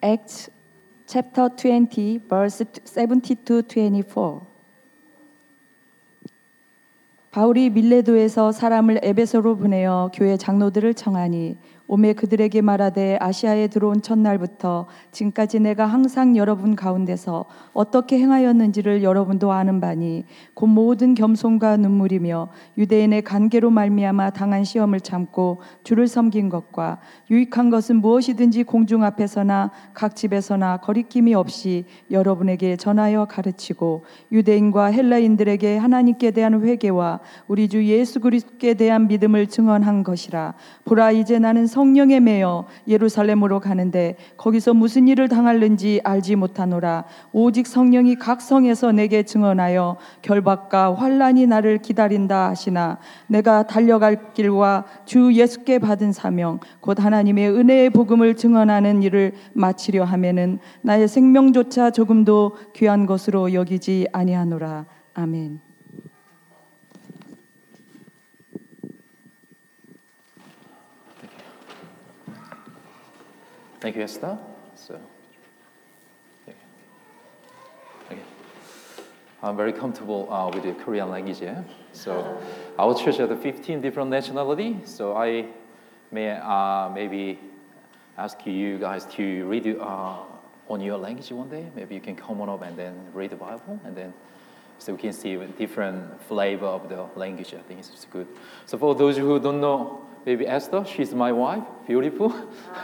Acts chapter 20, verse 70 to 24. 바울이 밀레도에서 사람을 에베소로 보내어 교회 장로들을 청하니 오매 그들에게 말하되 아시아에 들어온 첫날부터 지금까지 내가 항상 여러분 가운데서 어떻게 행하였는지를 여러분도 아는 바니 곧 모든 겸손과 눈물이며 유대인의 관계로 말미암아 당한 시험을 참고 주를 섬긴 것과 유익한 것은 무엇이든지 공중 앞에서나 각 집에서나 거리낌이 없이 여러분에게 전하여 가르치고 유대인과 헬라인들에게 하나님께 대한 회개와 우리 주 예수 그리스도께 대한 믿음을 증언한 것이라. 보라, 이제 나는 성령에 매여 예루살렘으로 가는데 거기서 무슨 일을 당할는지 알지 못하노라. 오직 성령이 각 성에서 내게 증언하여 결박과 환난이 나를 기다린다 하시나 내가 달려갈 길과 주 예수께 받은 사명 곧 하나님의 은혜의 복음을 증언하는 일을 마치려 하면은 나의 생명조차 조금도 귀한 것으로 여기지 아니하노라. 아멘. Thank you, Esther. I'm very comfortable with the Korean language. Yeah? So our church has 15 different nationalities. So I may maybe ask you guys to read on your language one day. Maybe you can come on up and then read the Bible, and then so we can see a different flavor of the language. I think it's good. So for those who don't know, maybe Esther, she's my wife, beautiful.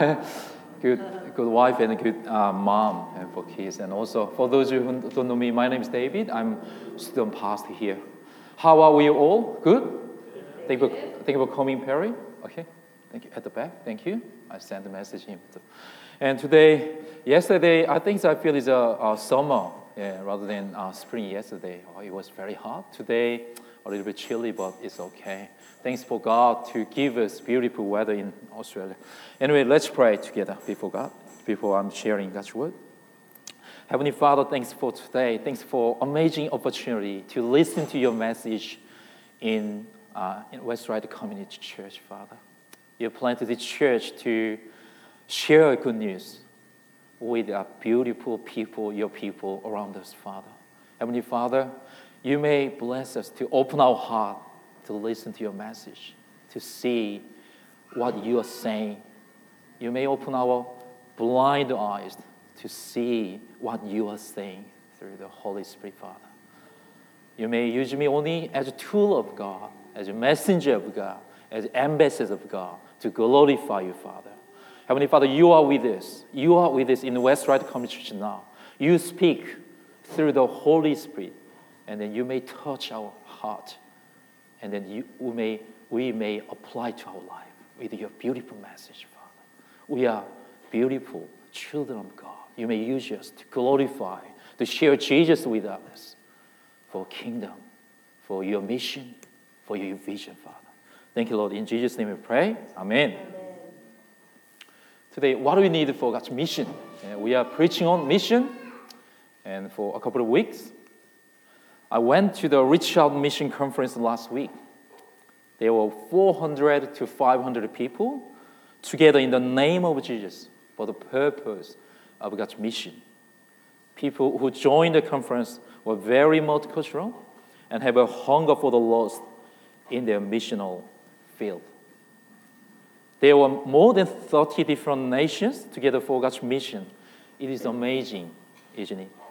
Good wife and a good mom and for kids. And also, for those who don't know me, my name is David. I'm student pastor here. How are we all? Good? Thank you for coming, Perry. Okay. Thank you. At the back. Thank you. I sent the message in. And yesterday, I feel it's a summer rather than spring yesterday. It was very hot. Today, a little bit chilly, but it's okay. Thanks for God to give us beautiful weather in Australia. Anyway, let's pray together before I'm sharing God's word. Heavenly Father, thanks for today. Thanks for amazing opportunity to listen to your message in West Ryde Community Church, Father. You planted the church to share good news with beautiful people, your people around us, Father. Heavenly Father, you may bless us to open our heart to listen to your message, to see what you are saying. You may open our blind eyes to see what you are saying through the Holy Spirit, Father. You may use me only as a tool of God, as a messenger of God, as ambassadors of God, to glorify you, Father. Heavenly Father, you are with us. You are with us in the West Ryde Community Church now. You speak through the Holy Spirit, and then you may touch our heart, and then we may apply to our life with your beautiful message, Father. We are beautiful children of God. You may use us to glorify, to share Jesus with others for kingdom, for your mission, for your vision, Father. Thank you, Lord. In Jesus' name we pray. Amen. Today, what do we need for God's mission? We are preaching on mission, and for a couple of weeks, I went to the Reach Out Mission Conference last week. There were 400 to 500 people together in the name of Jesus for the purpose of God's mission. People who joined the conference were very multicultural and have a hunger for the lost in their missional field. There were more than 30 different nations together for God's mission. It is amazing, isn't it?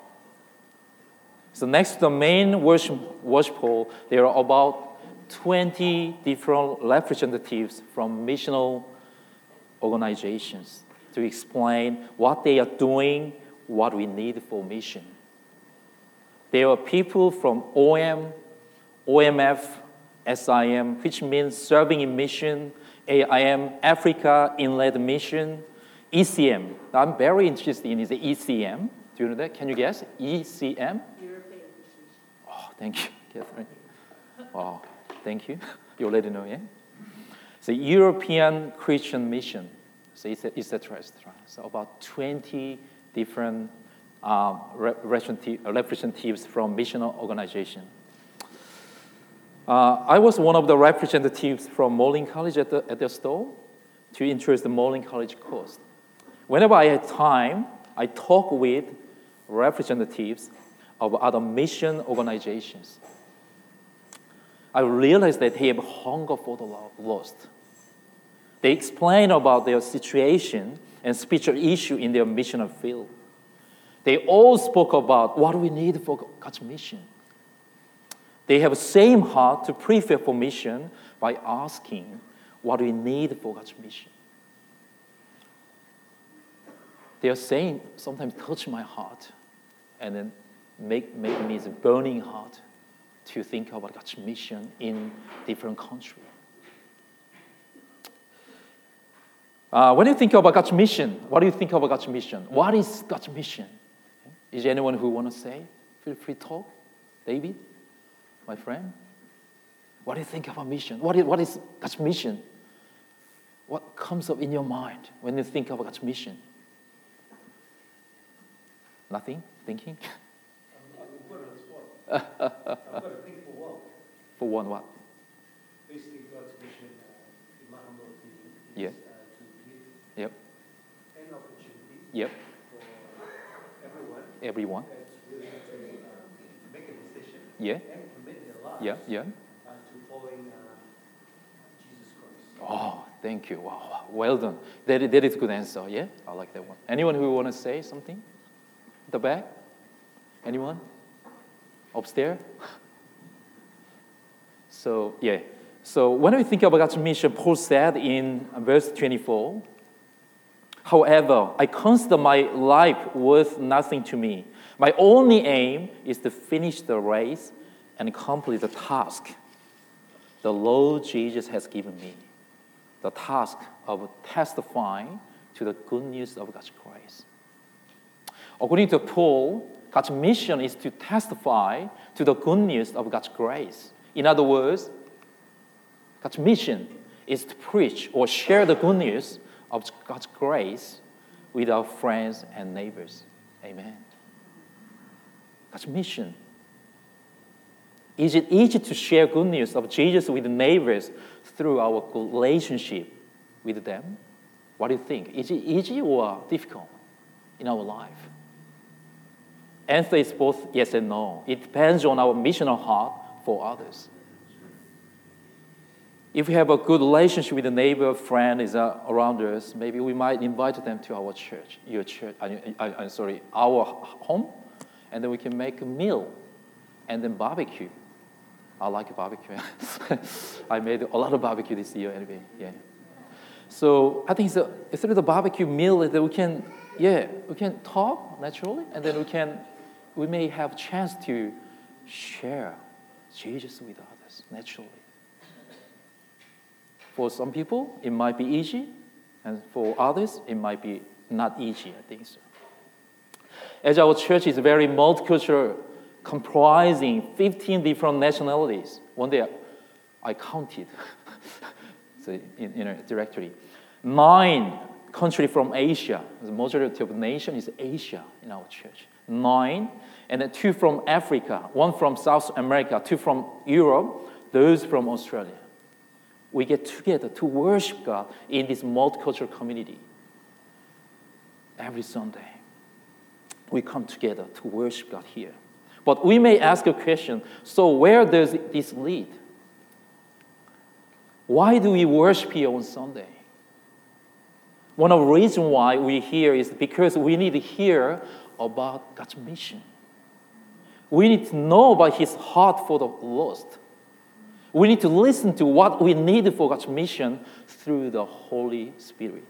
So next to the main worship hall, there are about 20 different representatives from missional organizations to explain what they are doing, what we need for mission. There are people from OM, OMF, SIM, which means Serving in Mission, AIM, Africa Inland Mission, ECM. I'm very interested in is the ECM. Do you know that? Can you guess? ECM? Oh, thank you, Catherine. Wow, thank you. You already know, yeah? So European Christian Mission. So it's a trust. So about 20 different representatives from missional organization. I was one of the representatives from Moline College at the stall to introduce the Moline College course. Whenever I had time, I talk with representatives of other mission organizations. I realized that they have hunger for the lost. They explain about their situation and spiritual issue in their missional field. They all spoke about what we need for God's mission. They have the same heart to prepare for mission by asking what we need for God's mission. They are saying, sometimes touch my heart and then make me a burning heart to think about God's mission in different countries. When you think about God's mission, what do you think about God's mission? What is God's mission? Is there anyone who want to say? Feel free to talk. David, my friend. What do you think about mission? What is God's mission? What comes up in your mind when you think about God's mission? Nothing? Thinking? I'm put on the spot. I've got to think for one. For one what? Basically, God's mission, in my humble opinion, is Yeah. to give Yep. an opportunity Yep. for Everyone. that's willing to make a decision Yeah. and commit their lives Yeah. Yeah. to following Jesus Christ. Oh, thank you. Wow. Well done. That is a good answer. Yeah? I like that one. Anyone who want to say something? At the back? Anyone? Upstairs? So, yeah. So when we think about God's mission, Paul said in verse 24, however, I consider my life worth nothing to me. My only aim is to finish the race and complete the task the Lord Jesus has given me. The task of testifying to the good news of God's grace. According to Paul, God's mission is to testify to the good news of God's grace. In other words, God's mission is to preach or share the good news of God's grace with our friends and neighbors. Amen. God's mission. Is it easy to share good news of Jesus with neighbors through our relationship with them? What do you think? Is it easy or difficult in our life? Answer is both yes and no. It depends on our missional heart for others. If we have a good relationship with a neighbor, friend is around us, maybe we might invite them to our church, our home, and then we can make a meal and then barbecue. I like barbecue. I made a lot of barbecue this year anyway. Yeah. So I think through the barbecue meal that we can talk naturally, and then we may have chance to share Jesus with others naturally. For some people, it might be easy, and for others, it might be not easy, I think so. As our church is very multicultural, comprising 15 different nationalities. One day, I counted so in a directory. 9 countries from Asia. The majority of the nation is Asia in our church. 9, and then 2 from Africa, 1 from South America, 2 from Europe, those from Australia. We get together to worship God in this multicultural community. Every Sunday, we come together to worship God here. But we may ask a question, so where does this lead? Why do we worship here on Sunday? One of the reasons why we're here is because we need to hear about God's mission. We need to know about His heart for the lost. We need to listen to what we need for God's mission through the Holy Spirit.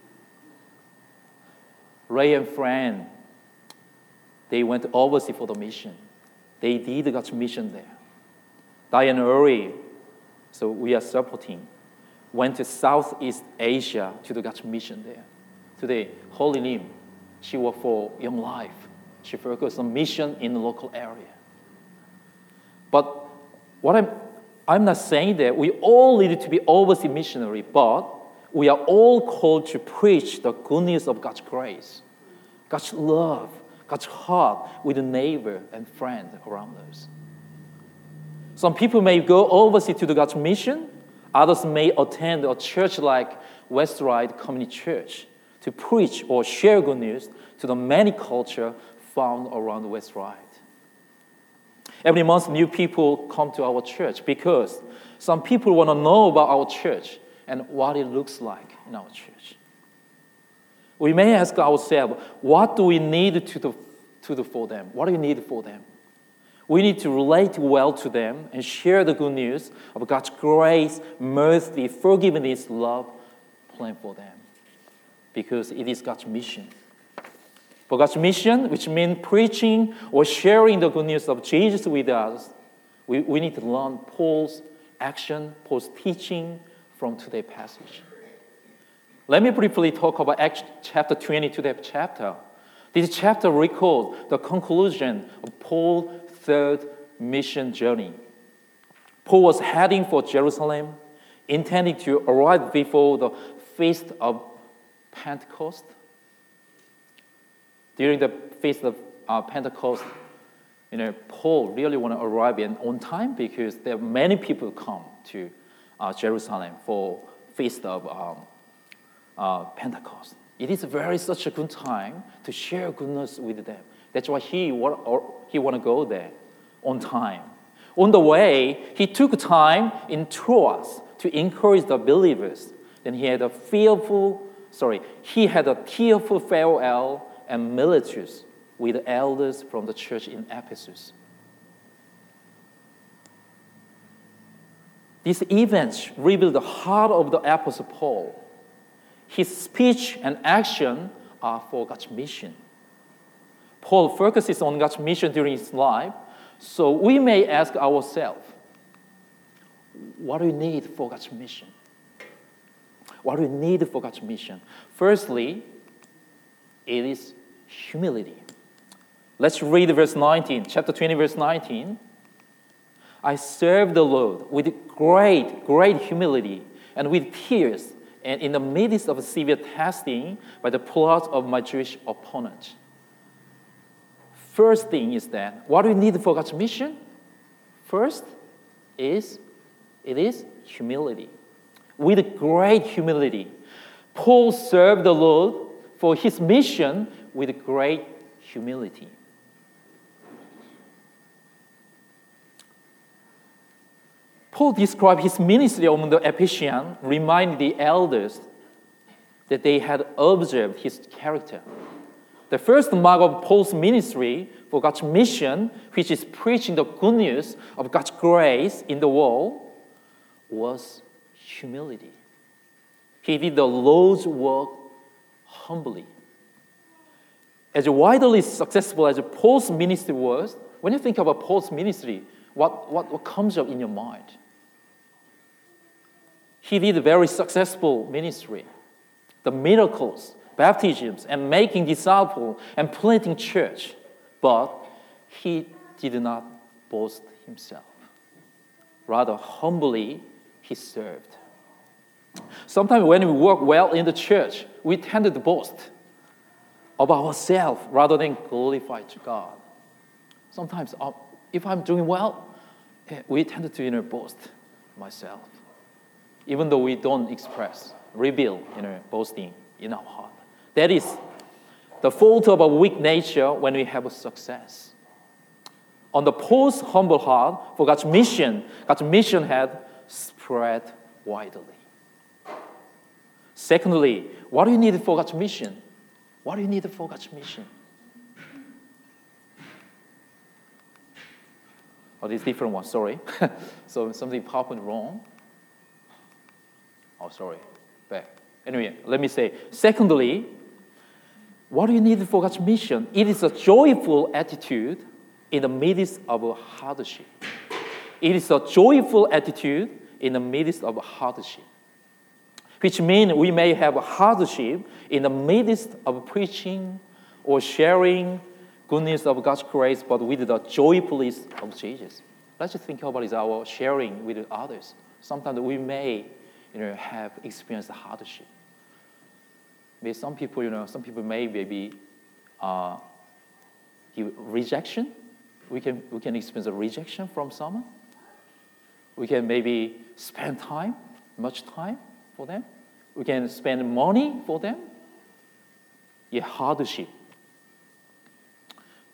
Ray and Fran, they went overseas for the mission. They did God's mission there. Diane Uri, so we are supporting, went to Southeast Asia to do God's mission there. Today, Holy Lim, she worked for Young Life. She focused on mission in the local area. But what I'm not saying that we all need to be overseas missionary, but we are all called to preach the good news of God's grace, God's love, God's heart with a neighbor and friend around us. Some people may go overseas to do God's mission. Others may attend a church like Westride Community Church to preach or share good news to the many culture found around the West Ryde. Every month, new people come to our church because some people want to know about our church and what it looks like in our church. We may ask ourselves, what do we need to do for them? What do we need for them? We need to relate well to them and share the good news of God's grace, mercy, forgiveness, love plan for them. Because it is God's mission. For God's mission, which means preaching or sharing the good news of Jesus with us, we need to learn Paul's action, Paul's teaching from today's passage. Let me briefly talk about Acts chapter 20 to that chapter. This chapter records the conclusion of Paul's third mission journey. Paul was heading for Jerusalem, intending to arrive before the Feast of Pentecost. During the Feast of Pentecost, Paul really want to arrive on time because there are many people come to Jerusalem for Feast of Pentecost. It is such a good time to share goodness with them. That's why he want to go there on time. On the way, he took time in Troas to encourage the believers. Then he had a tearful farewell and militaries with the elders from the church in Ephesus. These events reveal the heart of the Apostle Paul. His speech and action are for God's mission. Paul focuses on God's mission during his life, so we may ask ourselves, what do we need for God's mission? What do we need for God's mission? Firstly, it is humility. Let's read verse 19, chapter 20, verse 19. I serve the Lord with great humility and with tears and in the midst of severe testing by the plot of my Jewish opponent. First thing is that, what do we need for God's mission? First it is humility. With great humility, Paul served the Lord for his mission with great humility. Paul described his ministry among the Ephesians, reminding the elders that they had observed his character. The first mark of Paul's ministry for God's mission, which is preaching the good news of God's grace in the world, was humility. He did the Lord's work humbly. As widely successful as Paul's ministry was, when you think about Paul's ministry, what comes up in your mind? He did a very successful ministry. The miracles, baptisms, and making disciples and planting church. But he did not boast himself. Rather, humbly, he served. Sometimes when we work well in the church, we tend to boast about ourselves rather than glorify to God. Sometimes, if I'm doing well, we tend to boast myself, even though we don't reveal boasting in our heart. That is the fault of a weak nature when we have a success. On the Paul's humble heart for God's mission had spread widely. Secondly, what do you need for God's mission? What do you need for God's mission? Oh, this different one, sorry. So something happened wrong. Oh, sorry. Back. Anyway, let me say, secondly, what do you need for God's mission? It is a joyful attitude in the midst of a hardship. It is a joyful attitude in the midst of a hardship. Which means we may have a hardship in the midst of preaching or sharing goodness of God's grace, but with the joyfulness of Jesus. Let's just think about our sharing with others. Sometimes we may have experienced hardship. Maybe some people may give rejection. We can experience a rejection from someone. We can maybe spend much time for them. We can spend money for them. Yeah, hardship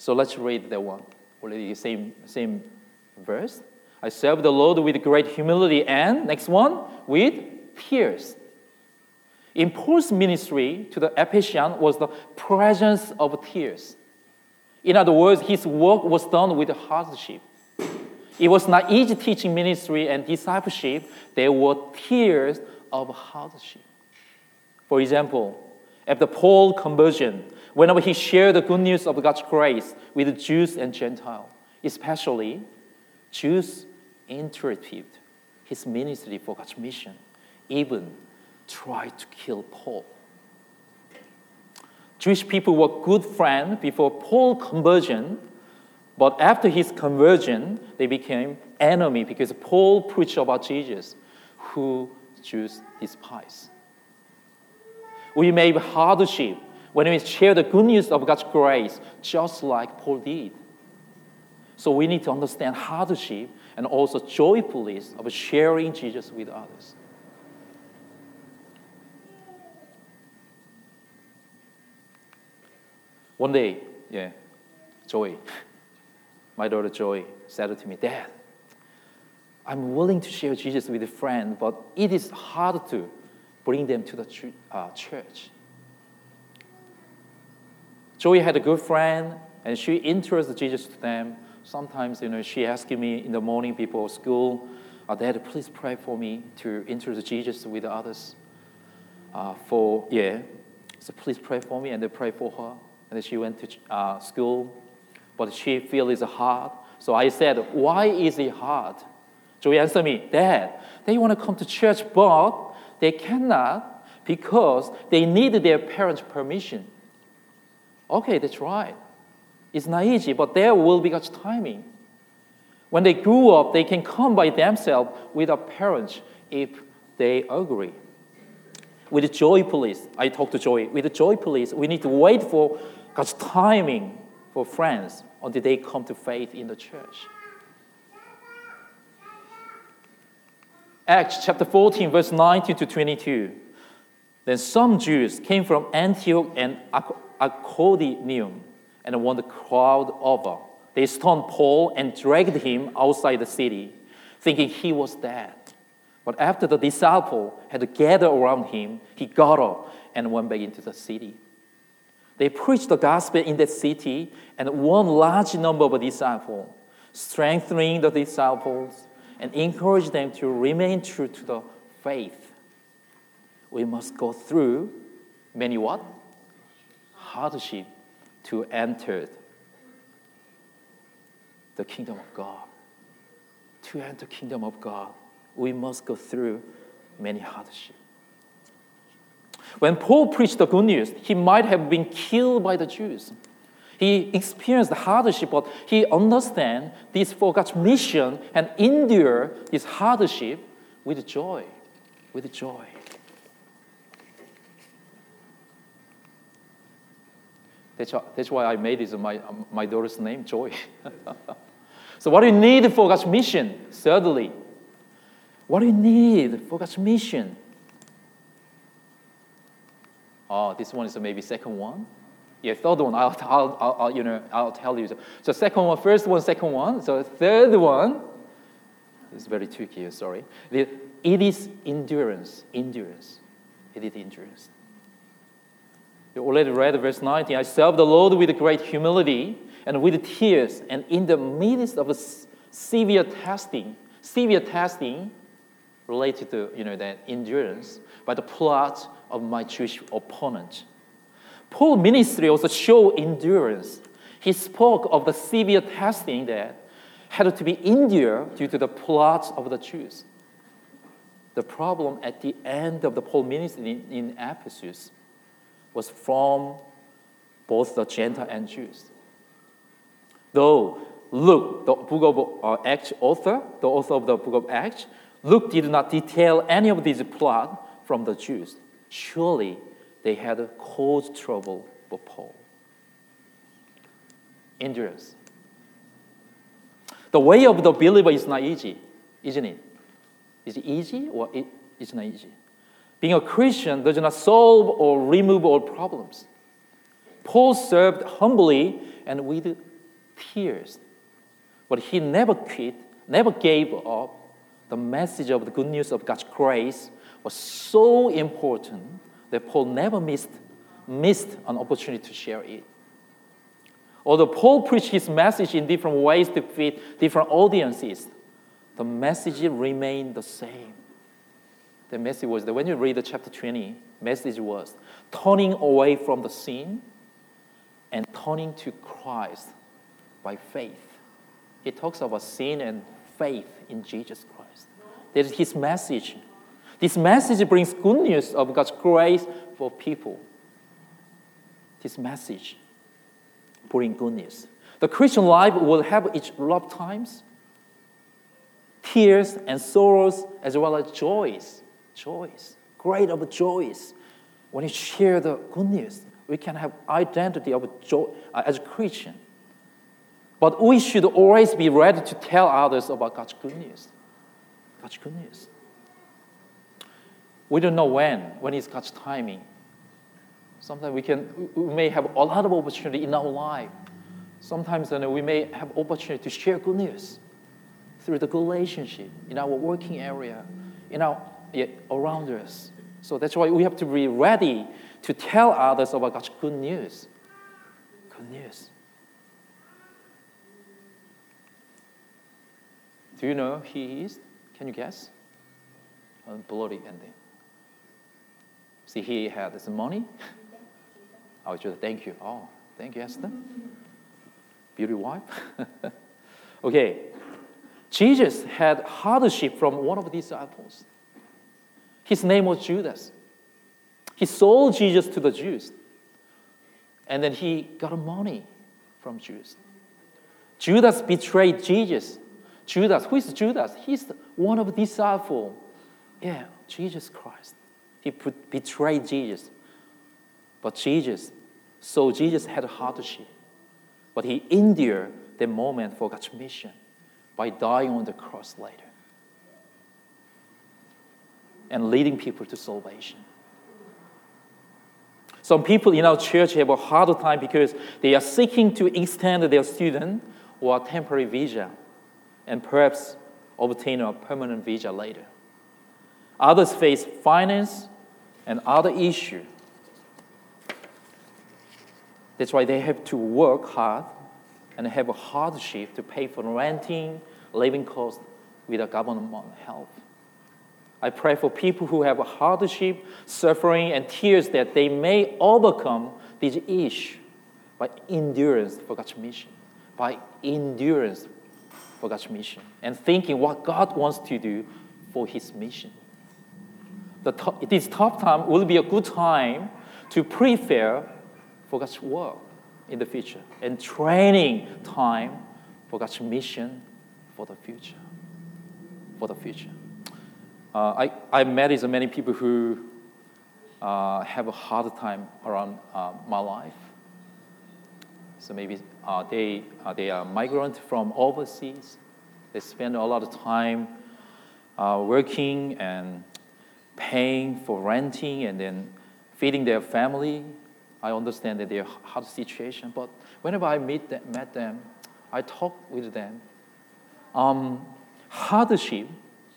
So let's read that one. Already same verse. I serve the Lord with great humility and, next one, with tears. In Paul's ministry to the Ephesians was the presence of tears. In other words, his work was done with hardship. It was not easy teaching ministry and discipleship. There were tears of hardship. For example, after Paul's conversion, whenever he shared the good news of God's grace with Jews and Gentiles, especially Jews interrupted his ministry for God's mission, even tried to kill Paul. Jewish people were good friends before Paul's conversion, but after his conversion, they became enemy because Paul preached about Jesus, who Jews despise. We may have hardship when we share the good news of God's grace, just like Paul did. So we need to understand hardship and also joyfulness of sharing Jesus with others. One day, Joy, my daughter Joy, said to me, Dad, I'm willing to share Jesus with a friend, but it is hard to bring them to the church. Joy had a good friend, and she introduced Jesus to them. Sometimes, she asked me in the morning before school, Dad, please pray for me to introduce Jesus with others. So please pray for me, and they pray for her. And then she went to school, but she feels it's hard. So I said, why is it hard? Joey answered me, Dad, they want to come to church, but they cannot because they need their parents' permission. Okay, that's right. It's not easy, but there will be God's timing. When they grew up, they can come by themselves without parents if they agree. With Joy Police, I talked to Joy. With Joy Police, we need to wait for God's timing for friends until they come to faith in the church. Acts chapter 14, verse 19 to 22. Then some Jews came from Antioch and Iconium and won the crowd over. They stoned Paul and dragged him outside the city, thinking he was dead. But after the disciple had gathered around him, he got up and went back into the city. They preached the gospel in that city and won a large number of disciples, strengthening the disciples and encouraged them to remain true to the faith. We must go through many what? Hardship to enter the kingdom of God. To enter the kingdom of God, we must go through many hardships. When Paul preached the good news, he might have been killed by the Jews. He experienced the hardship, but he understands this for God's mission and endure this hardship with joy. With joy. That's why I made this my daughter's name, Joy. So what do you need for God's mission? Thirdly, what do you need for God's mission? Oh, this one is maybe second one. Yeah, third one. I'll tell you. So second one, first one, second one. So third one is very tricky. Sorry. It is endurance. Endurance. It is endurance. You already read verse 19. I serve the Lord with great humility and with tears, and in the midst of a severe testing related to that endurance by the plot of my Jewish opponent. Paul's ministry also showed endurance. He spoke of the severe testing that had to be endured due to the plots of the Jews. The problem at the end of the Paul ministry in Ephesus was from both the Gentile and Jews. Though Luke, the book of Acts author, the author of the book of Acts, Luke did not detail any of these plots from the Jews. Surely they had caused trouble for Paul. Endurance. The way of the believer is not easy, isn't it? Is it easy or it's not easy? Being a Christian does not solve or remove all problems. Paul served humbly and with tears. But he never quit, never gave up. The message of the good news of God's grace was so important that Paul never missed an opportunity to share it. Although Paul preached his message in different ways to fit different audiences, the message remained the same. The message was that when you read the chapter 20, message was turning away from the sin and turning to Christ by faith. He talks about sin and faith in Jesus Christ. That is his message. This message brings good news of God's grace for people. This message brings good news. The Christian life will have its rough times, tears and sorrows, as well as joys. Joys, great of joys. When you share the good news, we can have identity of joy as a Christian. But we should always be ready to tell others about God's good news. God's good news. We don't know when is God's timing. Sometimes we may have a lot of opportunity in our life. Sometimes we may have opportunity to share good news through the relationship in our working area, around us. So that's why we have to be ready to tell others about God's good news. Good news. Do you know who he is? Can you guess? Bloody ending. See, he had this money. I was just thank you. Oh, thank you, Esther. Beauty wife. Okay. Jesus had hardship from one of the disciples. His name was Judas. He sold Jesus to the Jews. And then he got money from Jews. Judas betrayed Jesus. Judas, who is Judas? He's one of the disciples. Yeah, Jesus Christ. He betrayed Jesus. But Jesus had a hardship. But he endured the moment for God's mission by dying on the cross later and leading people to salvation. Some people in our church have a harder time because they are seeking to extend their student or temporary visa and perhaps obtain a permanent visa later. Others face finance and other issues. That's why they have to work hard and have a hardship to pay for renting, living costs without government help. I pray for people who have a hardship, suffering, and tears that they may overcome these issues by endurance for God's mission, and thinking what God wants to do for His mission. This tough time will be a good time to prepare for God's work in the future and training time for God's mission for the future. I met many people who have a hard time around my life. So maybe they are migrants from overseas. They spend a lot of time working and paying for renting and then feeding their family. I understand that they're hard situation, but whenever I met them, I talk with them. Hardship.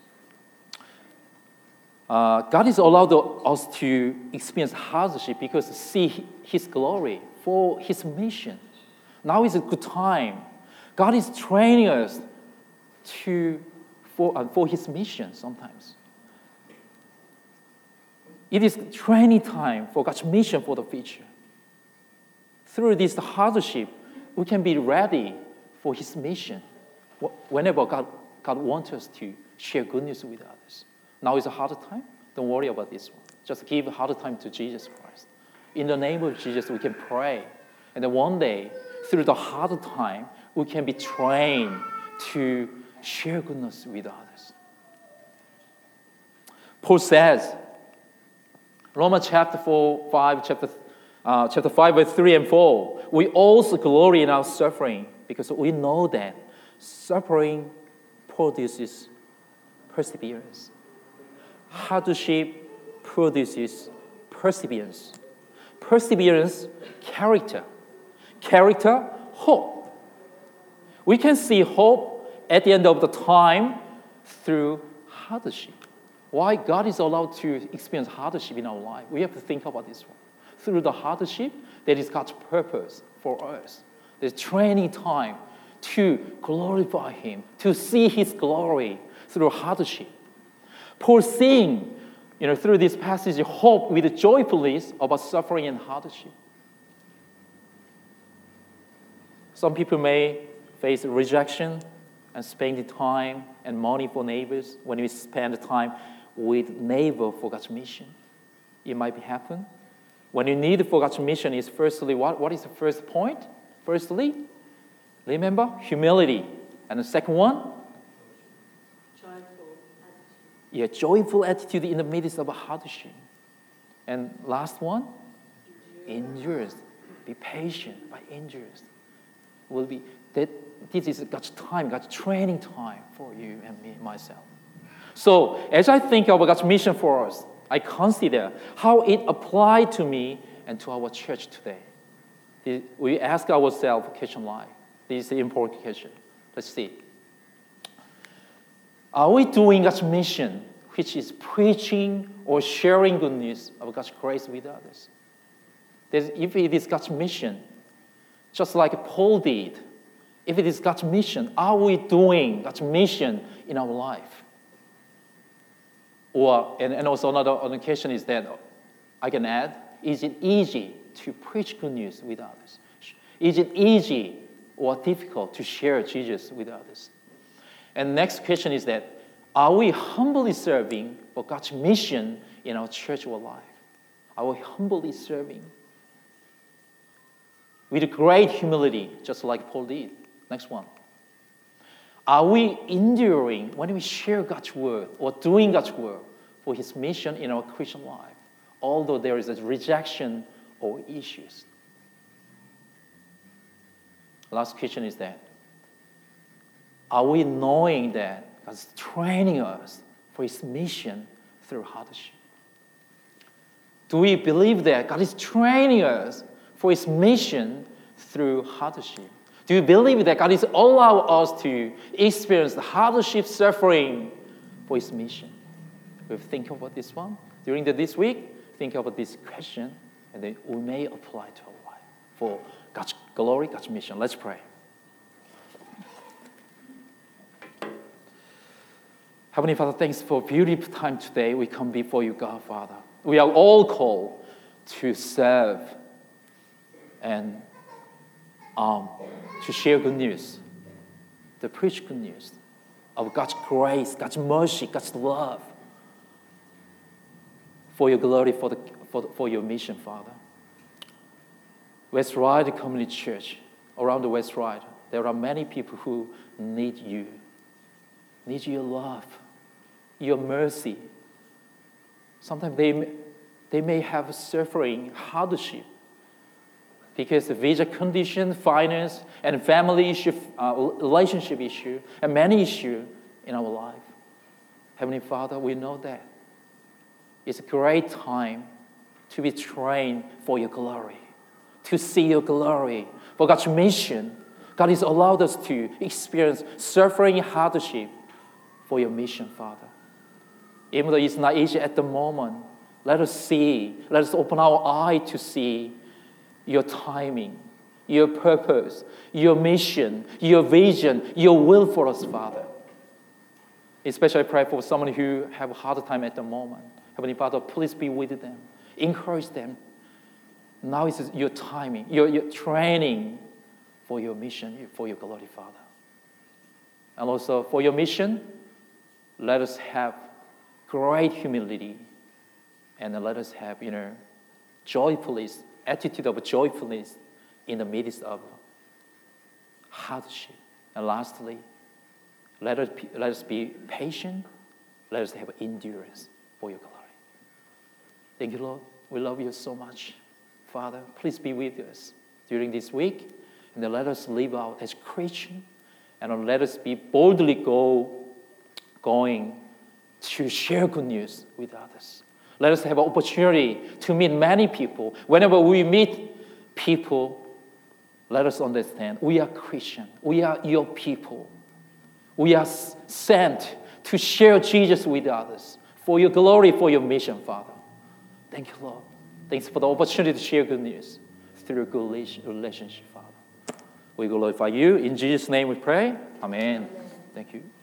God is allowed us to experience hardship because see His glory for His mission. Now is a good time. God is training us for His mission sometimes. It is training time for God's mission for the future. Through this hardship, we can be ready for His mission whenever God wants us to share good news with others. Now is a hard time. Don't worry about this one. Just give a hard time to Jesus Christ. In the name of Jesus, we can pray. And then one day, through the hard time, we can be trained to share goodness with others. Paul says, Romans chapter 5, verse 3 and 4, we also glory in our suffering because we know that suffering produces perseverance. Hardship produces perseverance. Perseverance, character. Character, hope. We can see hope at the end of the time through hardship. Why God is allowed to experience hardship in our life? We have to think about this one. Through the hardship, there is God's purpose for us. There's training time to glorify Him, to see His glory through hardship. Paul seeing, through this passage, hope with joyfulness about suffering and hardship. Some people may face rejection and spending time and money for neighbors. When we spend time with neighbor for God's mission, it might happen. When you need for God's mission is firstly, what is the first point? Firstly, remember, humility. And the second one? Joyful attitude in the midst of a hardship. And last one? Endurance. Be patient by endurance. This is God's time, God's training time for you and me, myself. So as I think of God's mission for us, I consider how it applied to me and to our church today. We ask ourselves a question like, this is the important question. Let's see. Are we doing God's mission, which is preaching or sharing good news of God's grace with others? If it is God's mission, just like Paul did, if it is God's mission, are we doing God's mission in our life? And also another question is that I can add, is it easy to preach good news with others? Is it easy or difficult to share Jesus with others? And next question is that, are we humbly serving for God's mission in our church or life? Are we humbly serving? With great humility, just like Paul did. Next one. Are we enduring when we share God's word or doing God's word for His mission in our Christian life, although there is a rejection or issues? Last question is that, are we knowing that God's training us for His mission through hardship? Do we believe that God is training us for His mission through hardship? Do you believe that God is allowing us to experience the hardship, suffering for His mission? We think about this one. During this week, think about this question, and then we may apply to our life for God's glory, God's mission. Let's pray. Heavenly Father, thanks for a beautiful time today. We come before you, God, Father. We are all called to serve and to share good news, to preach good news of God's grace, God's mercy, God's love for your glory, for your mission, Father. West Ryde Community Church, around the West Ryde, there are many people who need you, need your love, your mercy. Sometimes they may have suffering, hardship, because of visa condition, finance, and family issue, relationship issue, and many issues in our life. Heavenly Father, we know that it's a great time to be trained for your glory, to see your glory, for God's mission. God has allowed us to experience suffering, hardship for your mission, Father. Even though it's not easy at the moment, let us open our eye to see your timing, your purpose, your mission, your vision, your will for us, Father. Especially I pray for someone who have a hard time at the moment. Heavenly Father, please be with them. Encourage them. Now is your timing, your training for your mission, for your glory, Father. And also for your mission, let us have great humility, and let us have joyfulness, attitude of joyfulness in the midst of hardship. And lastly, let us be patient. Let us have endurance for your glory. Thank you, Lord. We love you so much. Father, please be with us during this week, and then let us live out as Christians, and let us be boldly going to share good news with others. Let us have an opportunity to meet many people. Whenever we meet people, let us understand we are Christian. We are your people. We are sent to share Jesus with others for your glory, for your mission, Father. Thank you, Lord. Thanks for the opportunity to share good news through a good relationship, Father. We glorify you. In Jesus' name we pray. Amen. Thank you.